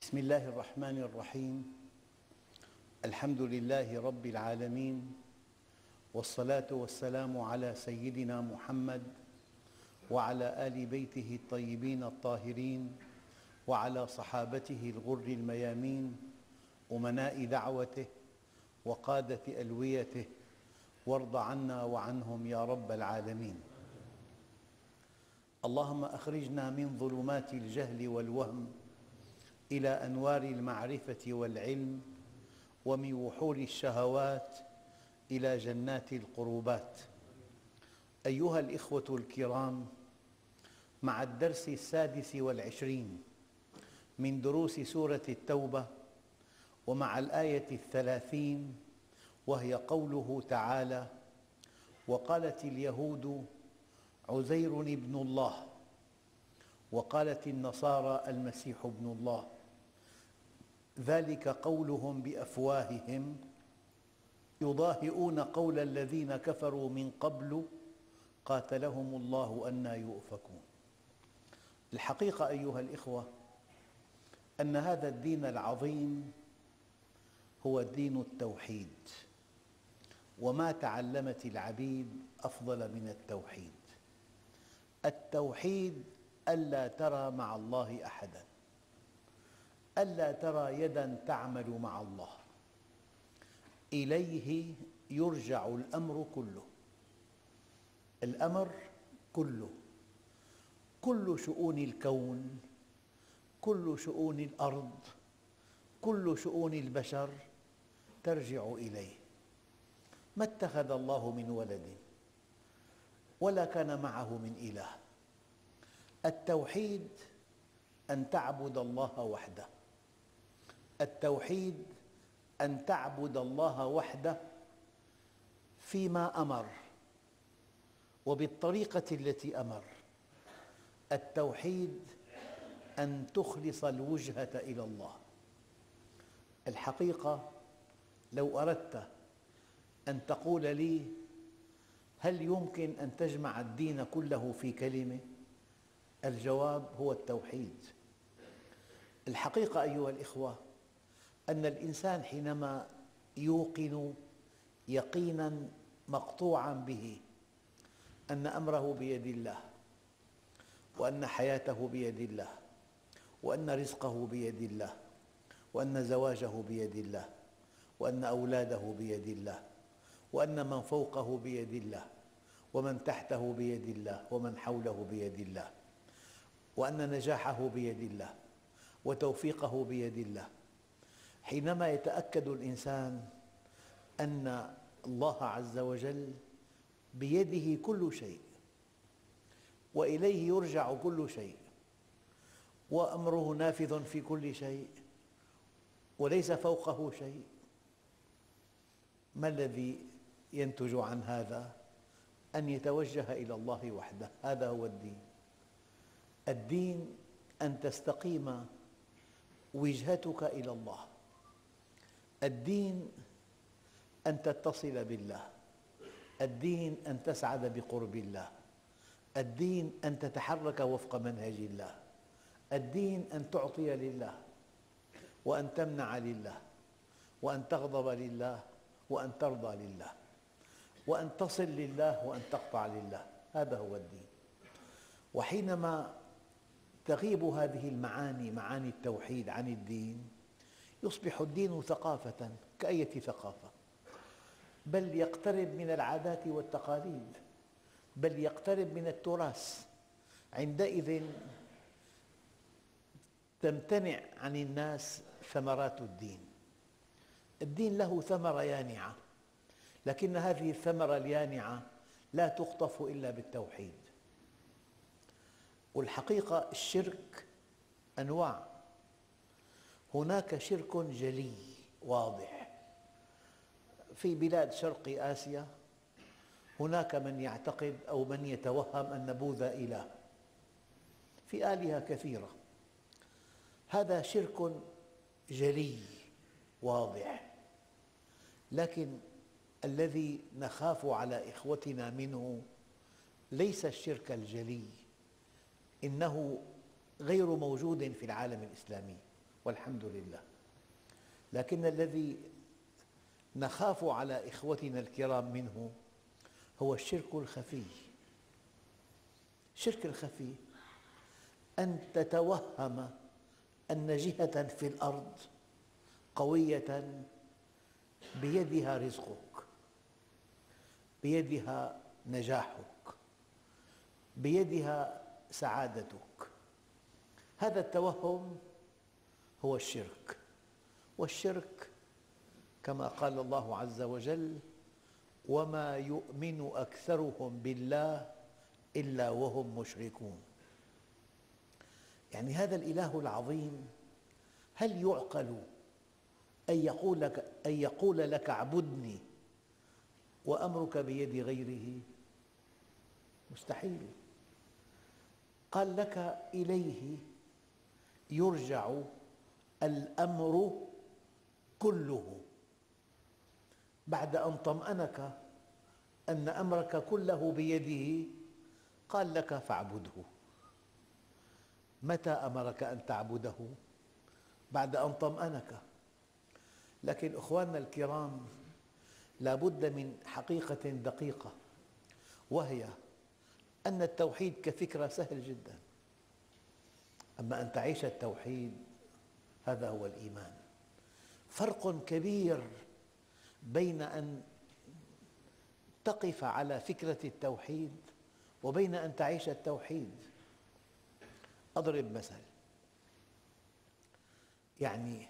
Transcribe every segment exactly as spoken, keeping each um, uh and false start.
بسم الله الرحمن الرحيم. الحمد لله رب العالمين، والصلاة والسلام على سيدنا محمد وعلى آل بيته الطيبين الطاهرين وعلى صحابته الغر الميامين، أمناء دعوته وقادة ألويته، وارض عنا وعنهم يا رب العالمين. اللهم أخرجنا من ظلمات الجهل والوهم إلى أنوار المعرفة والعلم، ومن وحول الشهوات إلى جنات القربات. أيها الإخوة الكرام، مع الدرس السادس والعشرين من دروس سورة التوبة، ومع الآية الثلاثين وهي قوله تعالى: وقالت اليهود عزير ابن الله، وقالت النصارى المسيح ابن الله، ذلك قولهم بأفواههم يضاهئون قول الذين كفروا من قبل قاتلهم الله أنى يؤفكون. الحقيقة أيها الإخوة أن هذا الدين العظيم هو دين التوحيد، وما تعلمت العبيد أفضل من التوحيد. التوحيد ألا ترى مع الله أحداً، ألا ترى يداً تعمل مع الله، إليه يرجع الأمر كله. الأمر كله، كل شؤون الكون، كل شؤون الأرض، كل شؤون البشر ترجع إليه. ما اتخذ الله من ولد ولا كان معه من إله. التوحيد أن تعبد الله وحده، التوحيد أن تعبد الله وحده فيما أمر وبالطريقة التي أمر. التوحيد أن تخلص الوجهة إلى الله. الحقيقة لو أردت أن تقول لي هل يمكن أن تجمع الدين كله في كلمة؟ الجواب هو التوحيد. الحقيقة أيها الإخوة أن الإنسان حينما يوقن يقيناً مقطوعاً به أن أمره بيد الله، وأن حياته بيد الله، وأن رزقه بيد الله، وأن زواجه بيد الله، وأن أولاده بيد الله، وأن من فوقه بيد الله، ومن تحته بيد الله، ومن حوله بيد الله، وأن نجاحه بيد الله، وتوفيقه بيد الله. حينما يتأكد الإنسان أن الله عز وجل بيده كل شيء، وإليه يرجع كل شيء، وأمره نافذ في كل شيء، وليس فوقه شيء، ما الذي ينتج عن هذا؟ أن يتوجه إلى الله وحده. هذا هو الدين. الدين أن تستقيم وجهتك إلى الله. الدين أن تتصل بالله. الدين أن تسعد بقرب الله. الدين أن تتحرك وفق منهج الله. الدين أن تعطي لله، وأن تمنع لله، وأن تغضب لله، وأن ترضى لله، وأن تصل لله، وأن تقطع لله. هذا هو الدين. وحينما تغيب هذه المعاني، معاني التوحيد، عن الدين، يصبح الدين ثقافة كأية ثقافة، بل يقترب من العادات والتقاليد، بل يقترب من التراث. عندئذ تمتنع عن الناس ثمرات الدين. الدين له ثمرة يانعة، لكن هذه الثمرة اليانعة لا تخطف إلا بالتوحيد. والحقيقة الشرك أنواع. هناك شرك جلي واضح في بلاد شرق آسيا. هناك من يعتقد أو من يتوهم أن بوذا إله، في آلهة كثيرة. هذا شرك جلي واضح، لكن الذي نخاف على إخوتنا منه ليس الشرك الجلي، إنه غير موجود في العالم الإسلامي. والحمد لله. لكن الذي نخاف على إخوتنا الكرام منه هو الشرك الخفي. الشرك الخفي أن تتوهم أن جهة في الأرض قوية بيدها رزقك، بيدها نجاحك، بيدها سعادتك. هذا التوهم هو الشرك. والشرك كما قال الله عز وجل: وما يؤمن أكثرهم بالله إلا وهم مشركون. يعني هذا الإله العظيم هل يعقل أن يقول لك, أن يقول لك اعبدني وأمرك بيد غيره؟ مستحيل. قال لك إليه يرجع الأمر كله، بعد أن طمأنك أن أمرك كله بيده قال لك فاعبده. متى أمرك أن تعبده؟ بعد أن طمأنك. لكن أخواننا الكرام، لا بد من حقيقة دقيقة، وهي أن التوحيد كفكرة سهل جدا، أما أن تعيش التوحيد هذا هو الإيمان. فرق كبير بين أن تقف على فكرة التوحيد وبين أن تعيش التوحيد. أضرب مثل، يعني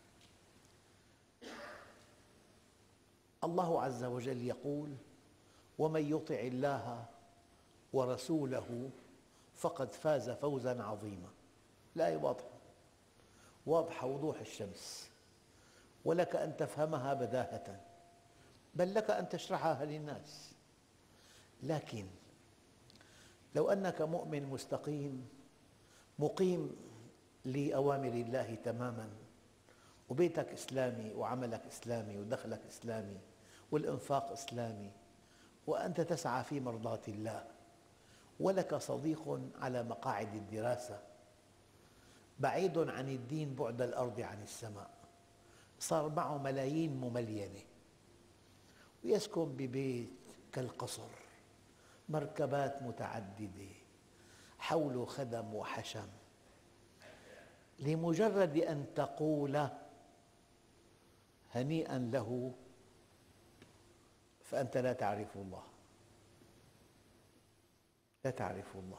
الله عز وجل يقول: ومن يطع الله ورسوله فقد فاز فوزا عظيما. الآية واضحة، واضحة وضوح الشمس، ولك أن تفهمها بداهة، بل لك أن تشرحها للناس. لكن لو أنك مؤمن مستقيم مقيم لأوامر الله تماماً، وبيتك إسلامي وعملك إسلامي ودخلك إسلامي والإنفاق إسلامي، وأنت تسعى في مرضاة الله، ولك صديق على مقاعد الدراسة بعيد عن الدين بعد الأرض عن السماء، صار معه ملايين مملينة ويسكن ببيت كالقصر، مركبات متعددة، حوله خدم وحشم، لمجرد أن تقول هنيئا له فأنت لا تعرف الله، لا تعرف الله.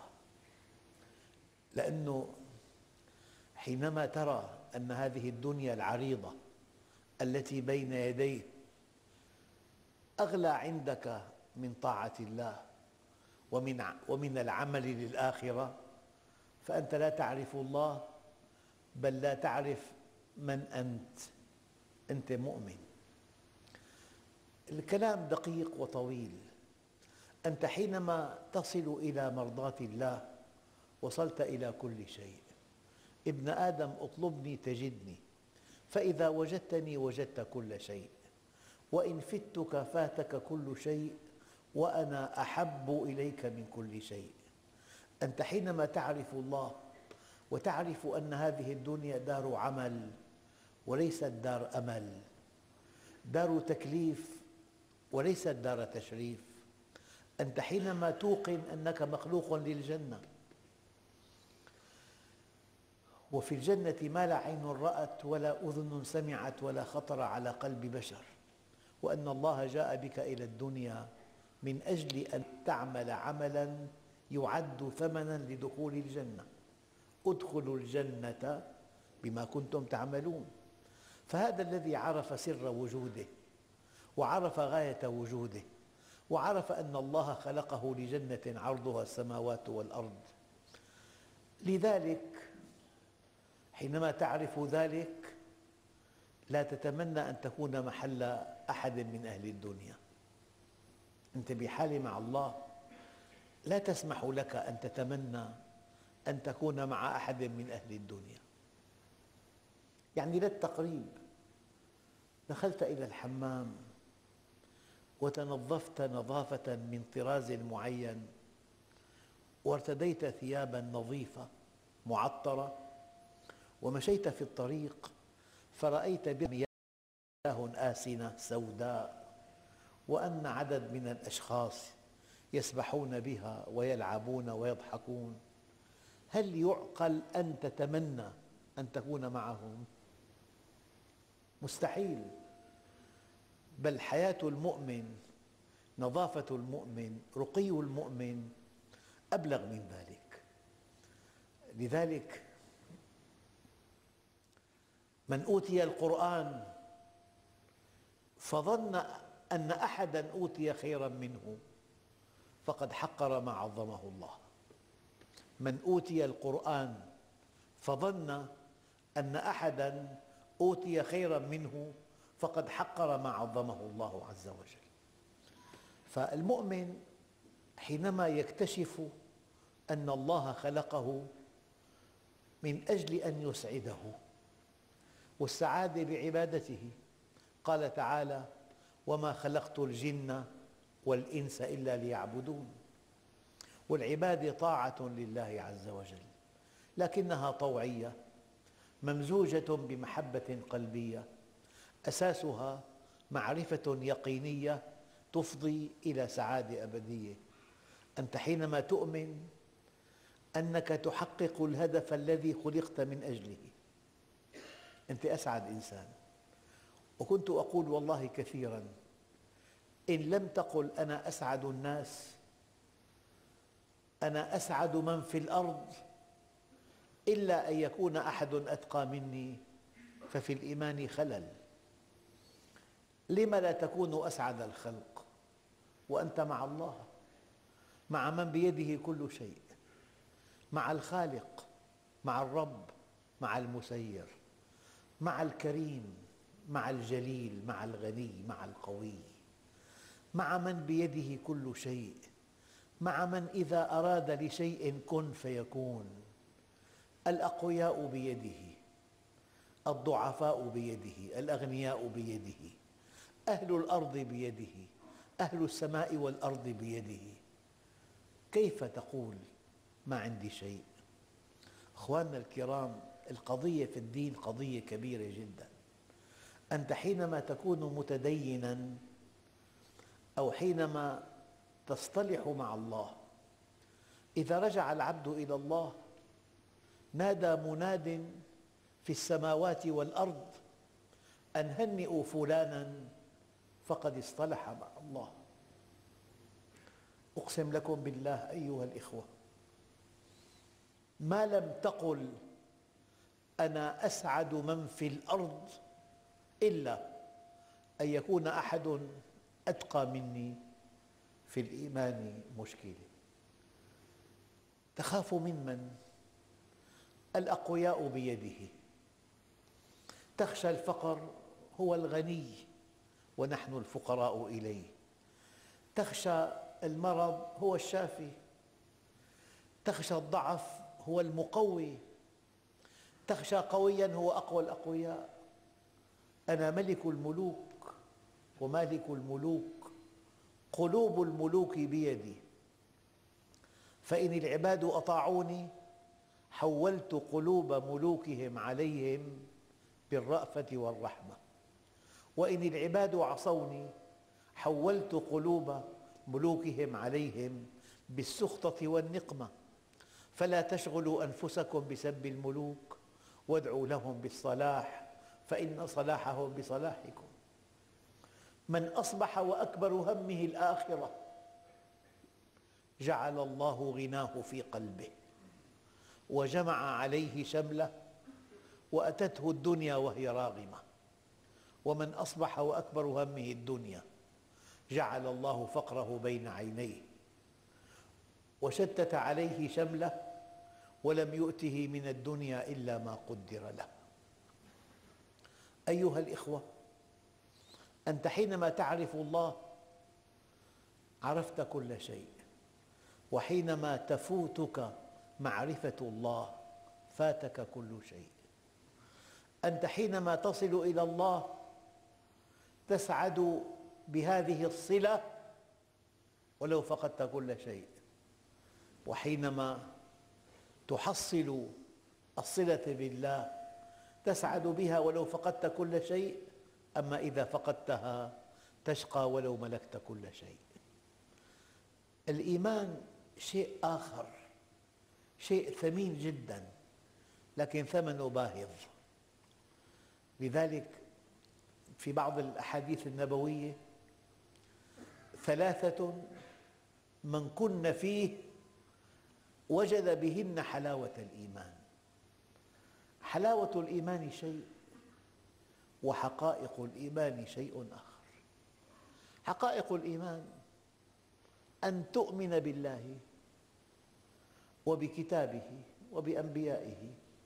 لأنه حينما ترى أن هذه الدنيا العريضة التي بين يديه أغلى عندك من طاعة الله ومن ومن العمل للآخرة، فأنت لا تعرف الله، بل لا تعرف من أنت. أنت مؤمن. الكلام دقيق وطويل. أنت حينما تصل إلى مرضاة الله وصلت إلى كل شيء. ابن آدم اطلبني تجدني، فإذا وجدتني وجدت كل شيء، وإن فتك فاتك كل شيء، وأنا أحب إليك من كل شيء. أنت حينما تعرف الله وتعرف أن هذه الدنيا دار عمل وليست دار أمل، دار تكليف وليست دار تشريف، أنت حينما توقن أنك مخلوق للجنة، وفي الجنة ما لا عين رأت ولا أذن سمعت ولا خطر على قلب بشر، وأن الله جاء بك إلى الدنيا من أجل أن تعمل عملاً يعد ثمناً لدخول الجنة. ادخلوا الجنة بما كنتم تعملون. فهذا الذي عرف سر وجوده وعرف غاية وجوده وعرف أن الله خلقه لجنة عرضها السماوات والأرض. لذلك حينما تعرف ذلك لا تتمنى أن تكون محل أحد من أهل الدنيا. أنت بحال مع الله لا تسمح لك أن تتمنى أن تكون مع أحد من أهل الدنيا. يعني للتقريب، دخلت إلى الحمام وتنظفت نظافة من طراز معين وارتديت ثياباً نظيفة معطرة ومشيت في الطريق فرأيت بها مياه آسنة سوداء، وأن عدد من الأشخاص يسبحون بها ويلعبون ويضحكون، هل يعقل أن تتمنى أن تكون معهم؟ مستحيل. بل حياة المؤمن، نظافة المؤمن، رقي المؤمن أبلغ من ذلك. لذلك من أوتي القرآن فظن أن أحداً أوتي خيراً منه فقد حقر ما عظمه الله. من أوتي القرآن فظن أن أحداً أوتي خيراً منه فقد حقر ما عظمه الله عز وجل. فالمؤمن حينما يكتشف أن الله خلقه من أجل أن يسعده، والسعادة بعبادته، قال تعالى: وما خلقت الجن والإنس إلا ليعبدون. والعبادة طاعة لله عز وجل، لكنها طوعية ممزوجة بمحبة قلبية، أساسها معرفة يقينية تفضي إلى سعادة أبدية. أنت حينما تؤمن أنك تحقق الهدف الذي خلقت من أجله، أنت أسعد إنسان. وكنت أقول والله كثيراً: إن لم تقل أنا أسعد الناس، أنا أسعد من في الأرض، إلا أن يكون أحد أتقى مني، ففي الإيمان خلل. لم لا تكون أسعد الخلق وأنت مع الله، مع من بيده كل شيء، مع الخالق، مع الرب، مع المسير، مع الكريم، مع الجليل، مع الغني، مع القوي، مع من بيده كل شيء، مع من إذا أراد لشيء كن فيكون. الأقوياء بيده، الضعفاء بيده، الأغنياء بيده، أهل الأرض بيده، أهل السماء والأرض بيده. كيف تقول ما عندي شيء؟ أخواننا الكرام، القضية في الدين قضية كبيرة جدا. أنت حينما تكون متديناً أو حينما تصطلح مع الله، إذا رجع العبد إلى الله نادى مناد في السماوات والأرض أن هنئوا فلانا فقد اصطلح مع الله. أقسم لكم بالله أيها الإخوة، ما لم تقل أنا أسعد من في الأرض إلا أن يكون أحد أتقى مني، في الإيمان مشكلة. تخاف ممن؟ الأقوياء بيده. تخشى الفقر، هو الغني ونحن الفقراء إليه. تخشى المرض، هو الشافي. تخشى الضعف، هو المقوي. تخشى قوياً، هو أقوى الأقوياء. أنا ملك الملوك ومالك الملوك، قلوب الملوك بيدي، فإن العباد أطاعوني حولت قلوب ملوكهم عليهم بالرأفة والرحمة، وإن العباد عصوني حولت قلوب ملوكهم عليهم بالسخطة والنقمة. فلا تشغلوا أنفسكم بسب الملوك، وادعوا لهم بالصلاح، فإن صلاحهم بصلاحكم. من أصبح وأكبر همه الآخرة جعل الله غناه في قلبه، وجمع عليه شمله، وأتته الدنيا وهي راغمة. ومن أصبح وأكبر همه الدنيا جعل الله فقره بين عينيه، وشتت عليه شمله، ولم يؤته من الدنيا إلا ما قدر له. أيها الإخوة، أنت حينما تعرف الله عرفت كل شيء، وحينما تفوتك معرفة الله فاتك كل شيء. أنت حينما تصل إلى الله تسعد بهذه الصلة ولو فقدت كل شيء، وحينما تحصل الصلة بالله تسعد بها ولو فقدت كل شيء، أما إذا فقدتها تشقى ولو ملكت كل شيء. الإيمان شيء آخر، شيء ثمين جدا، لكن ثمنه باهظ. لذلك في بعض الأحاديث النبوية: ثلاثة من كن فيه وجد بهن حلاوة الإيمان. حلاوة الإيمان شيء، وحقائق الإيمان شيء آخر. حقائق الإيمان أن تؤمن بالله وبكتابه وبأنبيائه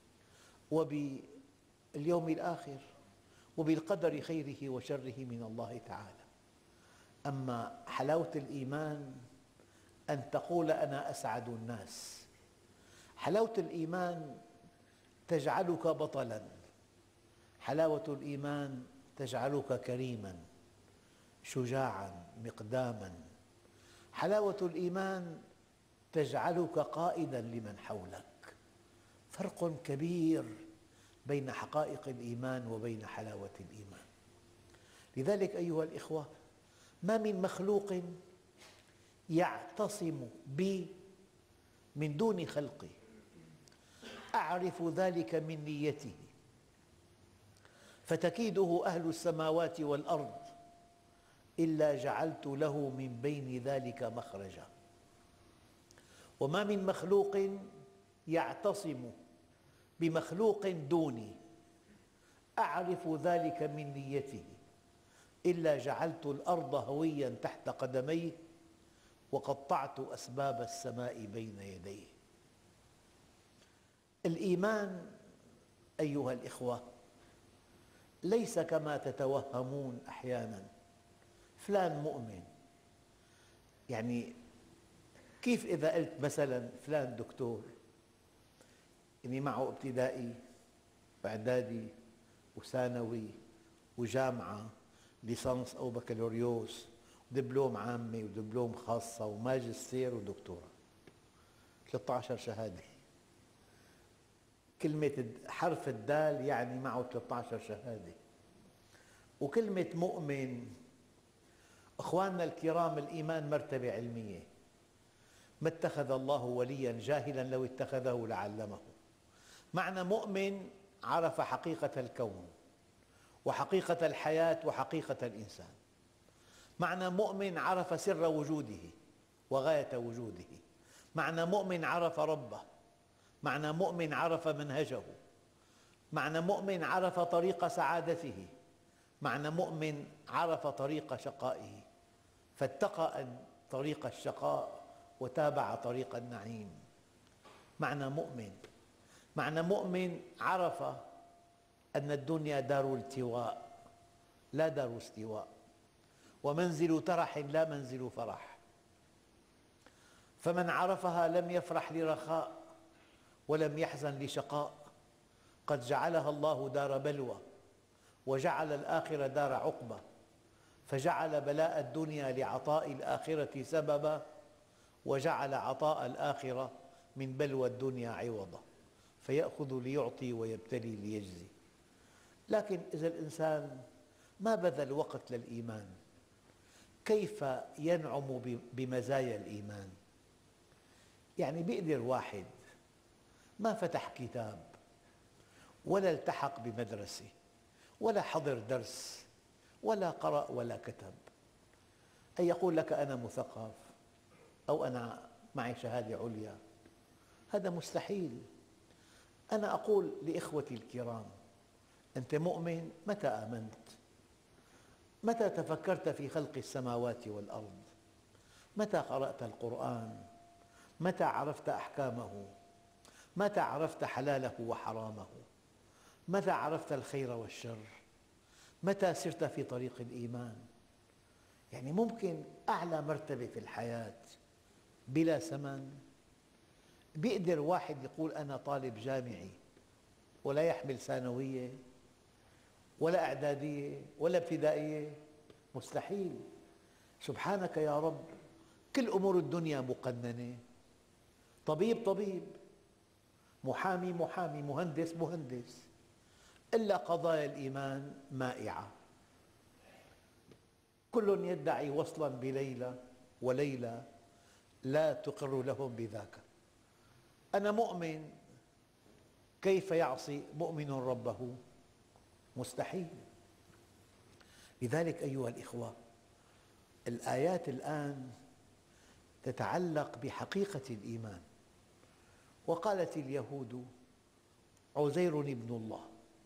وباليوم الآخر وبالقدر خيره وشره من الله تعالى. أما حلاوة الإيمان أن تقول أنا أسعد الناس. حلاوة الإيمان تجعلك بطلاً، حلاوة الإيمان تجعلك كريماً شجاعاً مقداماً. حلاوة الإيمان تجعلك قائداً لمن حولك. فرق كبير بين حقائق الإيمان وبين حلاوة الإيمان. لذلك أيها الإخوة، ما من مخلوق يعتصم بي من دون خلقي أعرف ذلك من نيته، فتكيده أهل السماوات والأرض إلا جعلت له من بين ذلك مخرجا. وما من مخلوق يعتصم بمخلوق دوني أعرف ذلك من نيته إلا جعلت الأرض هوياً تحت قدميه وقطعت أسباب السماء بين يديه. الإيمان أيها الإخوة ليس كما تتوهمون أحياناً، فلان مؤمن. يعني كيف إذا قلت مثلاً فلان دكتور، يعني معه ابتدائي وإعدادي وثانوي وجامعة، ليسانس أو بكالوريوس، دبلوم عامة ودبلوم خاصة وماجستير ودكتوراه، ثلاثة عشر شهادة. كلمة حرف الدال يعني معه ثلاثة عشر شهادة. وكلمة مؤمن، أخواننا الكرام، الإيمان مرتبة علمية. ما اتخذ الله ولياً جاهلاً لو اتخذه لعلمه. معنى مؤمن عرف حقيقة الكون وحقيقة الحياة وحقيقة الإنسان. معنى مؤمن عرف سر وجوده وغاية وجوده. معنى مؤمن عرف ربه. معنى مؤمن عرف منهجه. معنى مؤمن عرف طريق سعادته. معنى مؤمن عرف طريق شقائه، فاتقى طريق الشقاء وتابع طريق النعيم. معنى مؤمن معنى مؤمن عرف أن الدنيا دار التواء لا دار استواء، ومنزل ترح لا منزل فرح. فمن عرفها لم يفرح لرخاء ولم يحزن لشقاء. قد جعلها الله دار بلوى وجعل الآخرة دار عقبة، فجعل بلاء الدنيا لعطاء الآخرة سببا، وجعل عطاء الآخرة من بلوى الدنيا عوضا، فيأخذ ليعطي ويبتلي ليجزي. لكن إذا الإنسان ما بذل وقت للإيمان، كيف ينعم بمزايا الإيمان؟ يعني بيقدر واحد ما فتح كتاب ولا التحق بمدرسة ولا حضر درس ولا قرأ ولا كتب أن يقول لك أنا مثقف أو أنا معي شهادة عليا. هذا مستحيل. أنا أقول لإخوتي الكرام: أنت مؤمن متى آمنت؟ متى تفكرت في خلق السماوات والأرض؟ متى قرأت القرآن؟ متى عرفت أحكامه؟ متى عرفت حلاله وحرامه؟ متى عرفت الخير والشر؟ متى سرت في طريق الإيمان؟ يعني ممكن أعلى مرتبة في الحياة بلا ثمن؟ بيقدر واحد يقول أنا طالب جامعي ولا يحمل ثانوية ولا إعدادية ولا ابتدائية؟ مستحيل. سبحانك يا رب، كل أمور الدنيا مقننة. طبيب طبيب، محامي محامي، مهندس مهندس. إلا قضايا الإيمان مائعة. كل يدعي وصلا بليلى، وليلى لا تقر لهم بذاك. أنا مؤمن، كيف يعصي مؤمن ربه؟ مستحيل. لذلك أيها الإخوة، الآيات الآن تتعلق بحقيقة الإيمان. وقالت اليهود عزير ابن الله.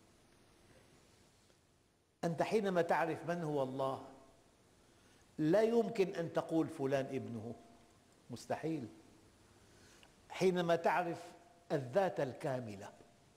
أنت حينما تعرف من هو الله لا يمكن أن تقول فلان ابنه، مستحيل. حينما تعرف الذات الكاملة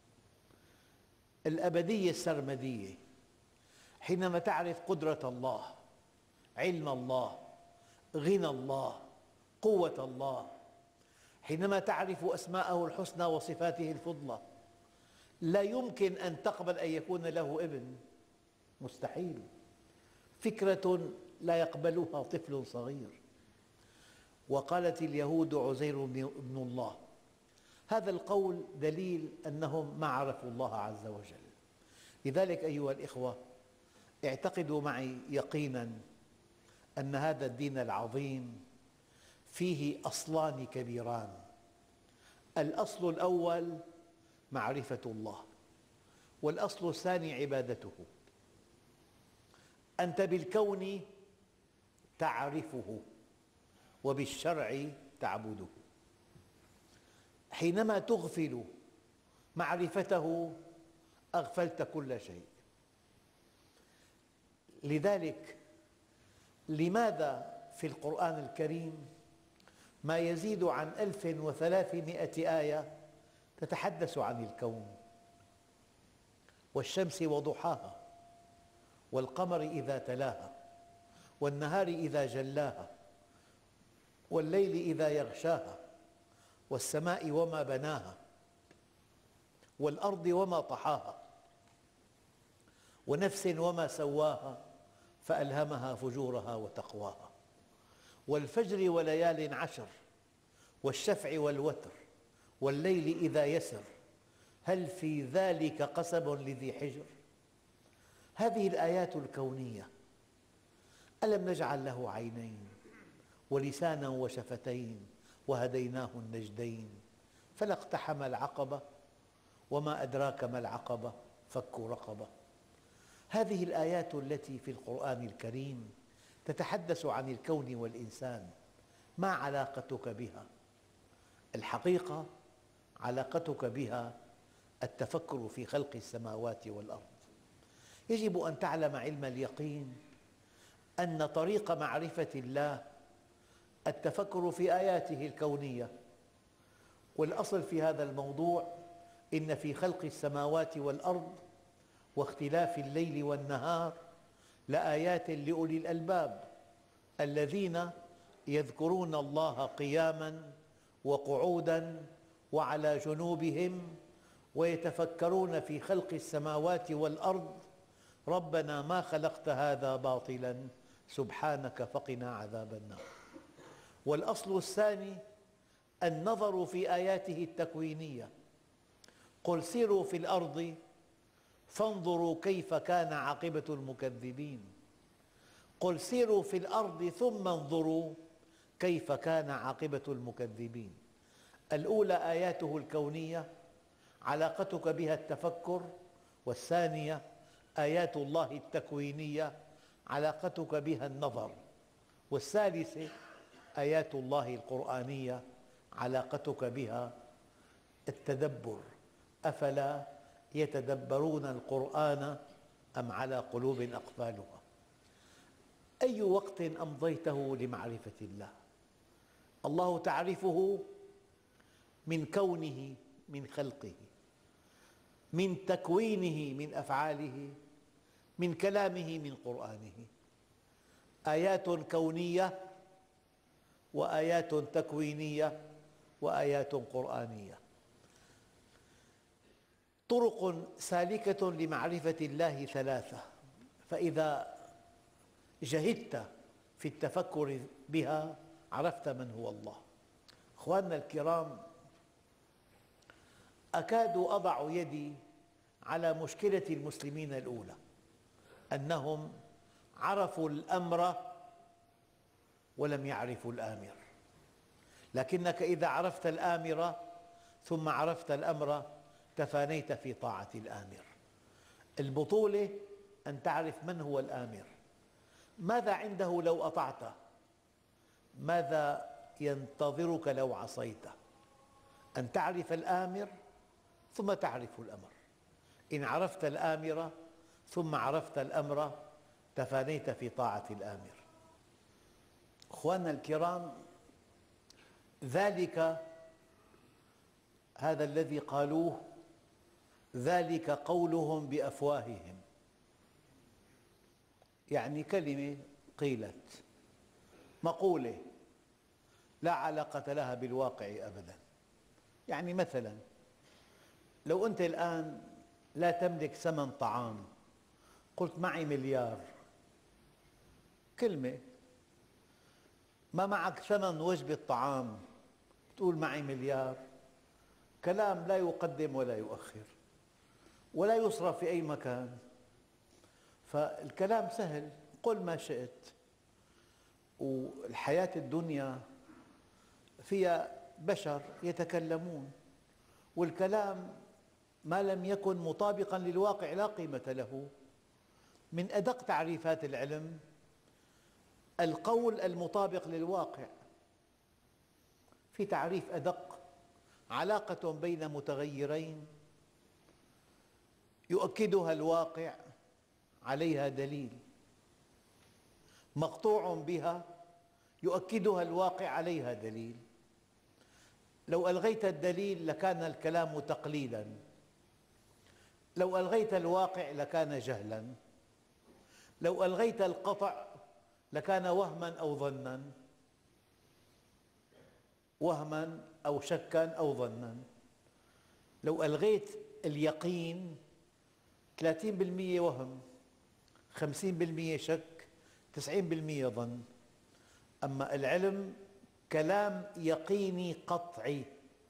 الأبدية السرمدية، حينما تعرف قدرة الله، علم الله، غنى الله، قوة الله، حينما تعرف أسماءه الحسنى وصفاته الفضلى، لا يمكن أن تقبل أن يكون له ابن، مستحيل. فكرة لا يقبلها طفل صغير. وقالت اليهود عزير ابن الله. هذا القول دليل أنهم ما عرفوا الله عز وجل. لذلك أيها الإخوة، اعتقدوا معي يقينا أن هذا الدين العظيم فيه أصلان كبيران. الأصل الأول معرفة الله، والأصل الثاني عبادته. أنت بالكون تعرفه، وبالشرع تعبده. حينما تغفل معرفته أغفلت كل شيء. لذلك لماذا في القرآن الكريم ما يزيد عن ألف وثلاثمائة آية تتحدث عن الكون؟ والشمس وضحاها، والقمر إذا تلاها، والنهار إذا جلاها، والليل إذا يغشاها، والسماء وما بناها، والأرض وما طحاها، ونفس وما سواها فألهمها فجورها وتقواها، والفجر وليال عشر، والشفع والوتر، والليل إذا يسر، هل في ذلك قسم لذي حجر؟ هذه الآيات الكونية. ألم نجعل له عينين ولسانا وشفتين وهديناه النجدين فلا اقتحم العقبة وما أدراك ما العقبة فك رقبة. هذه الآيات التي في القرآن الكريم تتحدث عن الكون والإنسان. ما علاقتك بها؟ الحقيقة علاقتك بها التفكر في خلق السماوات والأرض. يجب أن تعلم علم اليقين أن طريق معرفة الله التفكر في آياته الكونية. والأصل في هذا الموضوع إن في خلق السماوات والأرض واختلاف الليل والنهار لآيات لأولي الألباب الذين يذكرون الله قياماً وقعوداً وعلى جنوبهم ويتفكرون في خلق السماوات والأرض ربنا ما خلقت هذا باطلاً سبحانك فقنا عذاب النار. والأصل الثاني النظر في آياته التكوينية. قل سيروا في الأرض فانظروا كيف كان عاقبة المكذبين. قل سيروا في الأرض ثم انظروا كيف كان عاقبة المكذبين. الأولى آياته الكونية علاقتك بها التفكر، والثانية آيات الله التكوينية علاقتك بها النظر، والثالثة آيات الله القرآنية علاقتك بها التدبر. أفلا يتدبرون القرآن أم على قلوب أقفالها؟ أي وقت أمضيته لمعرفة الله؟ الله تعرفه من كونه، من خلقه، من تكوينه، من أفعاله، من كلامه، من قرآنه. آيات كونية وآيات تكوينية وآيات قرآنية. طرق سالكة لمعرفة الله ثلاثة، فإذا جهدت في التفكر بها عرفت من هو الله. أخواننا الكرام، أكاد أضع يدي على مشكلة المسلمين الأولى، أنهم عرفوا الأمر ولم يعرفوا الآمر. لكنك إذا عرفت الآمر ثم عرفت الأمر تفانيت في طاعة الآمر. البطولة أن تعرف من هو الآمر، ماذا عنده لو أطعته، ماذا ينتظرك لو عصيته. أن تعرف الآمر ثم تعرف الأمر. إن عرفت الآمر ثم عرفت الأمر تفانيت في طاعة الآمر. أخواننا الكرام، ذلك هذا الذي قالوه ذلك قولهم بأفواههم، يعني كلمة قيلت، مقولة لا علاقة لها بالواقع أبداً. يعني مثلاً لو أنت الآن لا تملك ثمن طعام قلت معي مليار، كلمة. ما معك ثمن وجبة طعام تقول معي مليار، كلام لا يقدم ولا يؤخر ولا يصرف في أي مكان. فالكلام سهل، قل ما شئت. والحياة الدنيا فيها بشر يتكلمون، والكلام ما لم يكن مطابقاً للواقع لا قيمة له. من أدق تعريفات العلم القول المطابق للواقع. في تعريف أدق: علاقة بين متغيرين يؤكدها الواقع عليها دليل، مقطوع بها يؤكدها الواقع عليها دليل. لو ألغيت الدليل لكان الكلام تقليداً، لو ألغيت الواقع لكان جهلاً، لو ألغيت القطع لكان وهماً أو ظناً، وهماً أو شكاً أو ظناً. لو ألغيت اليقين ثلاثين بالمئة وهم، خمسين بالمئة شك، تسعين بالمئة ظن. أما العلم كلام يقيني قطعي،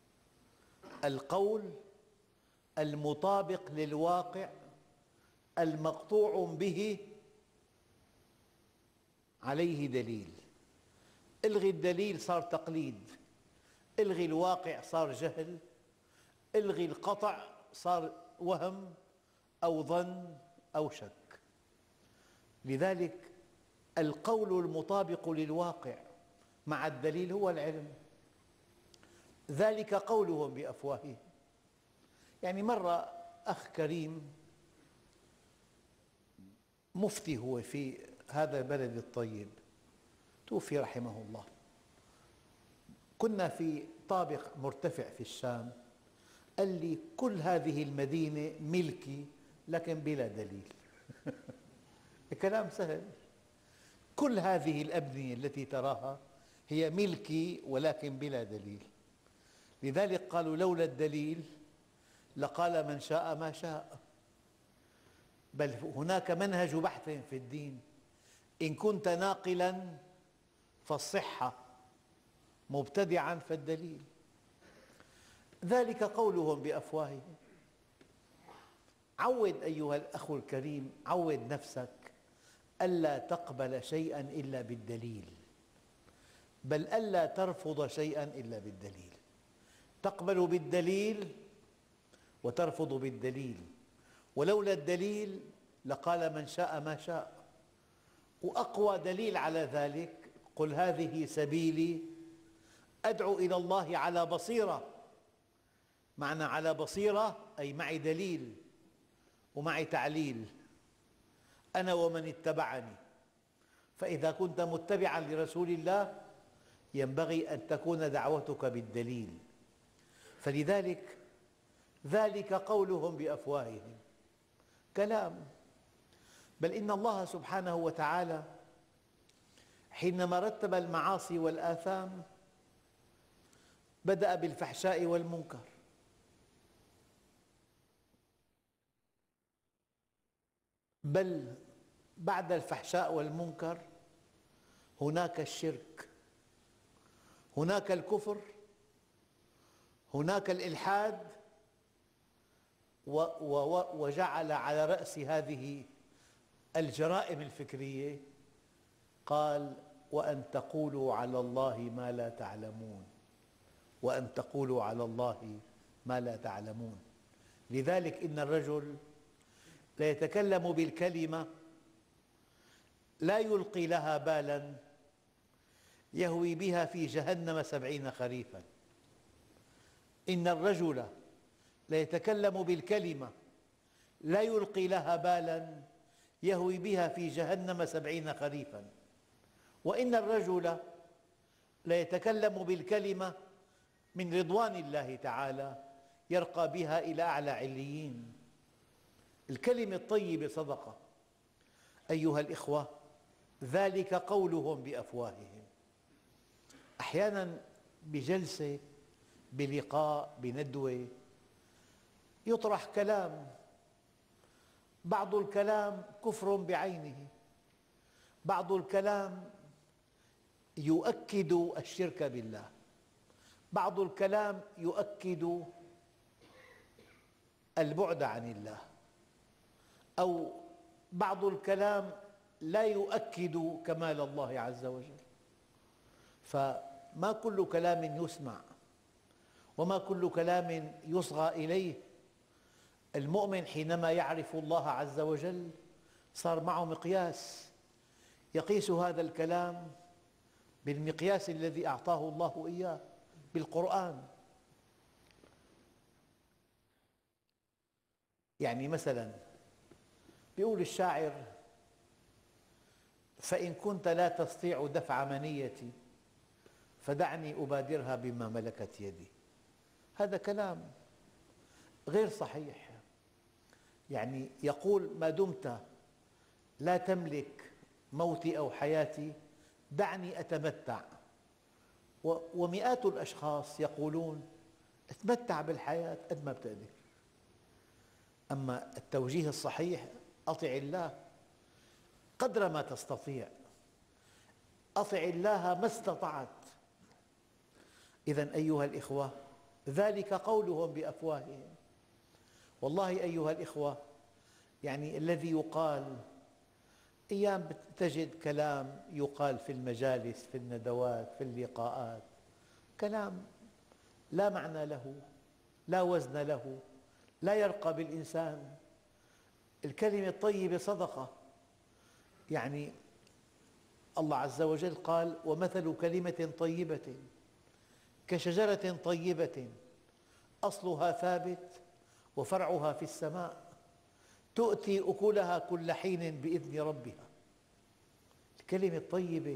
القول المطابق للواقع المقطوع به عليه دليل. الغي الدليل صار تقليد، الغي الواقع صار جهل، الغي القطع صار وهم أو ظن أو شك. لذلك القول المطابق للواقع مع الدليل هو العلم. ذلك قولهم بأفواههم. يعني مرة أخ كريم مفتي هو في هذا البلد الطيب، توفي رحمه الله. كنا في طابق مرتفع في الشام، قال لي كل هذه المدينة ملكي لكن بلا دليل. الكلام سهل، كل هذه الأبنية التي تراها هي ملكي ولكن بلا دليل. لذلك قالوا لولا الدليل لقال من شاء ما شاء. بل هناك منهج بحث في الدين: إن كنت ناقلاً فالصحة، مبتدعاً فالدليل. ذلك قولهم بأفواههم. عود أيها الأخ الكريم، عود نفسك ألا تقبل شيئاً إلا بالدليل، بل ألا ترفض شيئاً إلا بالدليل. تقبل بالدليل وترفض بالدليل، ولولا الدليل لقال من شاء ما شاء. وأقوى دليل على ذلك: قل هذه سبيلي أدعو إلى الله على بصيرة. معنى على بصيرة أي معي دليل ومعي تعليل، أنا ومن اتبعني. فإذا كنت متبعاً لرسول الله ينبغي أن تكون دعوتك بالدليل. فلذلك ذلك قولهم بأفواههم، كلام. بل إن الله سبحانه وتعالى حينما رتب المعاصي والآثام بدأ بالفحشاء والمنكر، بل بعد الفحشاء والمنكر هناك الشرك، هناك الكفر، هناك الإلحاد، وجعل على رأس هذه الجرائم الفكرية قال: وأن تقولوا على الله ما لا تعلمون، وأن تقولوا على الله ما لا تعلمون. لذلك إن الرجل لا يتكلم بالكلمة لا يلقي لها بالا يهوي بها في جهنم سبعين خريفا. إن الرجل لا يتكلم بالكلمة لا يلقي لها بالا يهوي بها في جهنم سبعين خريفا. وإن الرجل لا يتكلم بالكلمة من رضوان الله تعالى يرقى بها إلى أعلى عليين. الكلمة الطيبة صدقة أيها الإخوة، ذلك قولهم بأفواههم. أحياناً بجلسة، بلقاء، بندوة، يطرح كلام، بعض الكلام كفر بعينه، بعض الكلام يؤكد الشرك بالله، بعض الكلام يؤكد البعد عن الله، أو بعض الكلام لا يؤكد كمال الله عز وجل. فما كل كلام يسمع وما كل كلام يصغى إليه. المؤمن حينما يعرف الله عز وجل صار معه مقياس، يقيس هذا الكلام بالمقياس الذي أعطاه الله إياه بالقرآن. يعني مثلاً يقول الشاعر: فإن كنت لا تستطيع دفع منيتي فدعني أبادرها بما ملكت يدي. هذا كلام غير صحيح. يعني يقول: ما دمت لا تملك موتي أو حياتي دعني أتمتع. ومئات الأشخاص يقولون: اتمتع بالحياة قد ما بتقدر. أما التوجيه الصحيح: أطع الله قدر ما تستطيع، أطع الله ما استطعت. إذن أيها الإخوة، ذلك قولهم بأفواههم. والله أيها الإخوة، يعني الذي يقال، أيام تجد كلام يقال في المجالس، في الندوات، في اللقاءات، كلام لا معنى له، لا وزن له، لا يرقى بالإنسان. الكلمة الطيبة صدقة. يعني الله عز وجل قال: ومثل كلمة طيبة كشجرة طيبة أصلها ثابت وفرعها في السماء تؤتي أكلها كل حين بإذن ربها. الكلمة الطيبة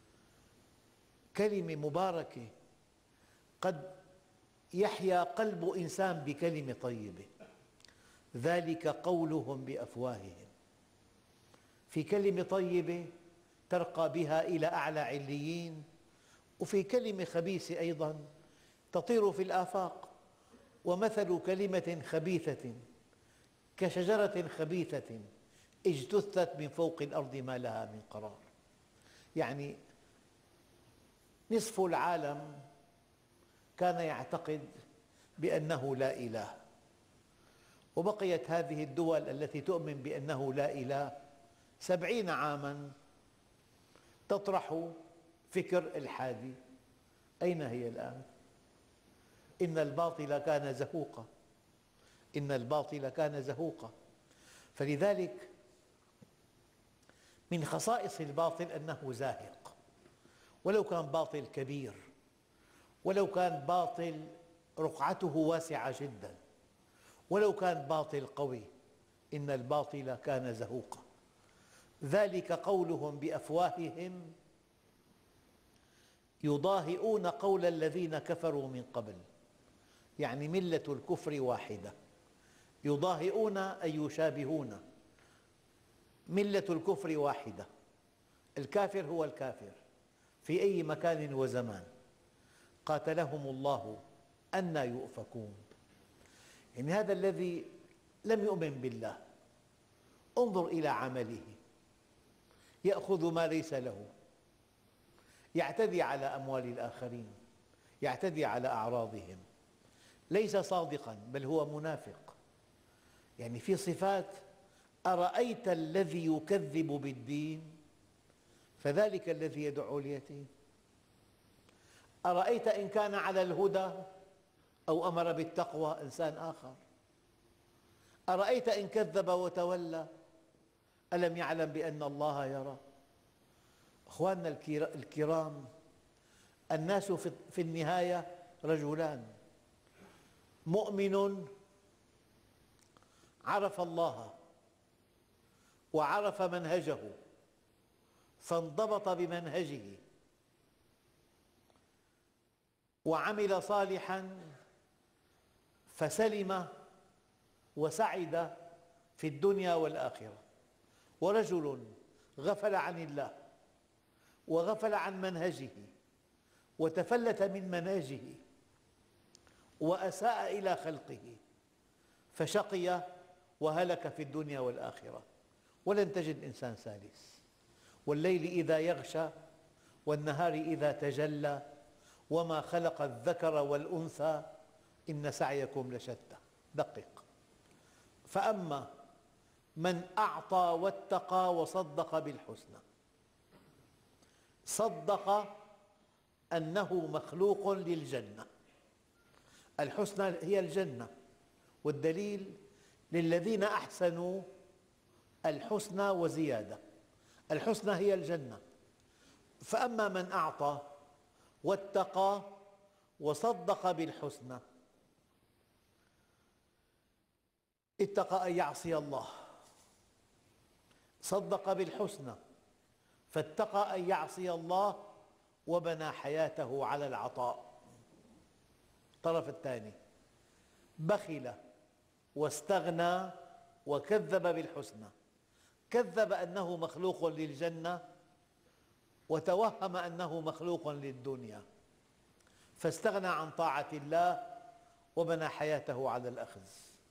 كلمة مباركة، قد يحيا قلب إنسان بكلمة طيبة. ذلك قولهم بأفواههم. في كلمة طيبة ترقى بها إلى أعلى عليين، وفي كلمة خبيثة أيضاً تطير في الآفاق. ومثل كلمة خبيثة كشجرة خبيثة اجتثت من فوق الأرض ما لها من قرار. يعني نصف العالم كان يعتقد بأنه لا إله، وبقيت هذه الدول التي تؤمن بأنه لا إله سبعين عاماً تطرح فكر إلحادي. أين هي الآن؟ إن الباطل كان زهوقا، إن الباطل كان زهوقا. فلذلك من خصائص الباطل أنه زاهق، ولو كان باطل كبير، ولو كان باطل رقعته واسعة جدا، ولو كان باطل قوي، إن الباطل كان زهوقا. ذلك قولهم بأفواههم يضاهئون قول الذين كفروا من قبل. يعني ملة الكفر واحدة، يضاهئون أي يشابهون. ملة الكفر واحدة، الكافر هو الكافر في أي مكان وزمان. قاتلهم الله أنى يؤفكون. يعني هذا الذي لم يؤمن بالله انظر إلى عمله، يأخذ ما ليس له، يعتدي على أموال الآخرين، يعتدي على أعراضهم، ليس صادقاً بل هو منافق. يعني في صفات: أرأيت الذي يكذب بالدين فذلك الذي يدع اليتيم. أرأيت إن كان على الهدى أو أمر بالتقوى إنسان آخر. أرأيت إن كذب وتولى ألم يعلم بأن الله يرى. أخواننا الكرام، الناس في النهاية رجلان: مؤمن عرف الله وعرف منهجه فانضبط بمنهجه وعمل صالحاً فسلم وسعد في الدنيا والآخرة. ورجل غفل عن الله وغفل عن منهجه وتفلت من منهجه وأساء إلى خلقه فشقي وهلك في الدنيا والآخرة. ولن تجد إنسان ثالث. والليل إذا يغشى والنهار إذا تجلى وما خلق الذكر والأنثى إن سعيكم لشتى. دقق. فأما من أعطى واتقى وصدق بالحسنى، صدق أنه مخلوق للجنة. الحسنى هي الجنة، والدليل: للذين أحسنوا الحسنى وزيادة. الحسنى هي الجنة. فأما من أعطى واتقى وصدق بالحسنى، اتقى أن يعصي الله، صدق بالحسنى فاتقى أن يعصي الله وبنى حياته على العطاء. الطرف الثاني: بخل واستغنى وكذب بالحسنى، كذب أنه مخلوق للجنة وتوهم أنه مخلوق للدنيا فاستغنى عن طاعة الله وبنى حياته على الأخذ.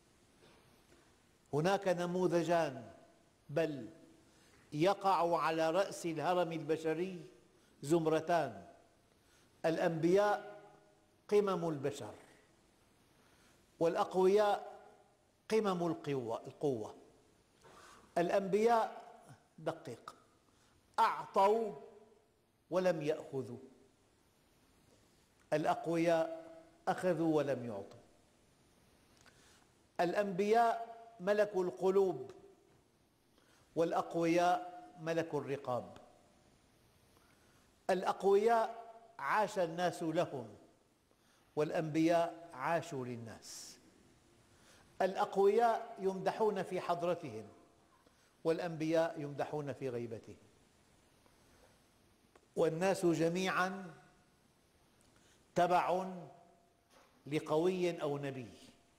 هناك نموذجان، بل يقع على رأس الهرم البشري زمرتان: الأنبياء قمم البشر، والأقوياء قمم القوة. الأنبياء دقق أعطوا ولم يأخذوا، الأقوياء أخذوا ولم يعطوا. الأنبياء ملكوا القلوب والأقوياء ملكوا الرقاب. الأقوياء عاش الناس لهم والأنبياء عاشوا للناس. الأقوياء يمدحون في حضرتهم والأنبياء يمدحون في غيبتهم. والناس جميعاً تبع لقوي أو نبي.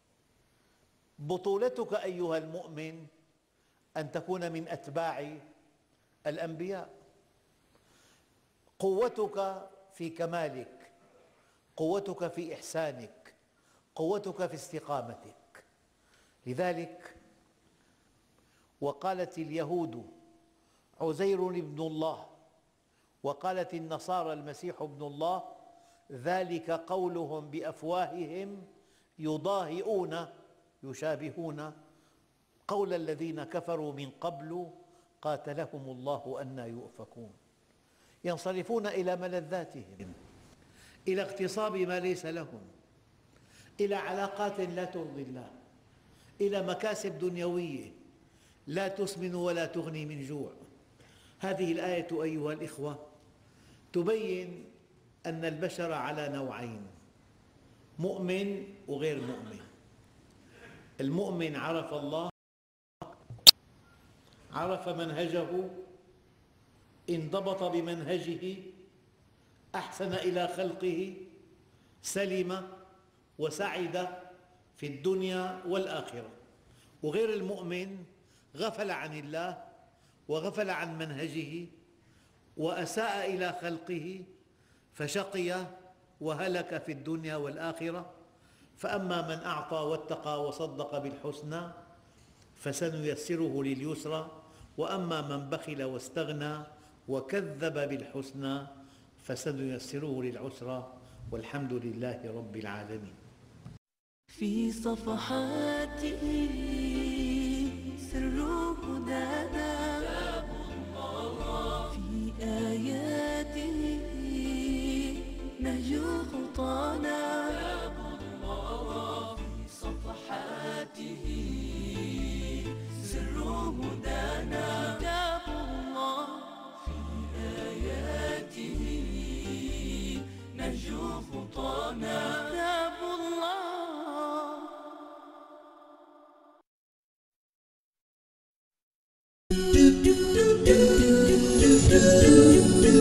بطولتك أيها المؤمن أن تكون من أتباع الأنبياء. قوتك في كمالك، قوتك في إحسانك، قوتك في استقامتك. لذلك وقالت اليهود عزير ابن الله وقالت النصارى المسيح ابن الله، ذلك قولهم بأفواههم يضاهئون يشابهون قول الذين كفروا من قبل قاتلهم الله أنى يؤفكون. ينصرفون إلى ملذاتهم، إلى اغتصاب ما ليس لهم، إلى علاقات لا ترضي الله، إلى مكاسب دنيوية لا تسمن ولا تغني من جوع. هذه الآية أيها الإخوة تبين أن البشر على نوعين: مؤمن وغير مؤمن. المؤمن عرف الله، عرف منهجه، انضبط بمنهجه، أحسن إلى خلقه، سلم وسعد في الدنيا والآخرة. وغير المؤمن غفل عن الله وغفل عن منهجه وأساء إلى خلقه فشقي وهلك في الدنيا والآخرة. فأما من أعطى واتقى وصدق بالحسنى فسنيسره لليسرى، وأما من بخل واستغنى وكذب بالحسنى فسنيسره للعسرى. والحمد لله رب العالمين. في صفحاته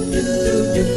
Hindu, Hindu.